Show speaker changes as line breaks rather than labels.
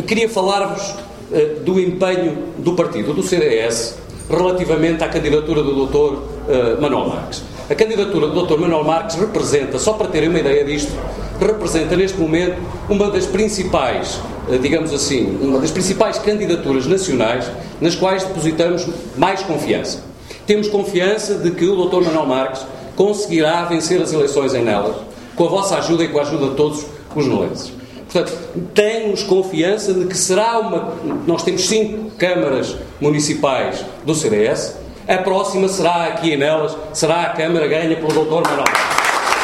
queria falar-vos do empenho do partido, do CDS, relativamente à candidatura do Dr. Manuel Marques. A candidatura do Dr. Manuel Marques representa, só para terem uma ideia disto, representa neste momento uma das principais, digamos assim, uma das principais candidaturas nacionais nas quais depositamos mais confiança. Temos confiança de que o Dr. Manuel Marques conseguirá vencer as eleições em Nelas, com a vossa ajuda e com a ajuda de todos os nelenses. Portanto, temos confiança de que será Nós temos 5 câmaras municipais do CDS, a próxima será aqui em Nelas, será a Câmara ganha pelo Dr. Manuel Marques.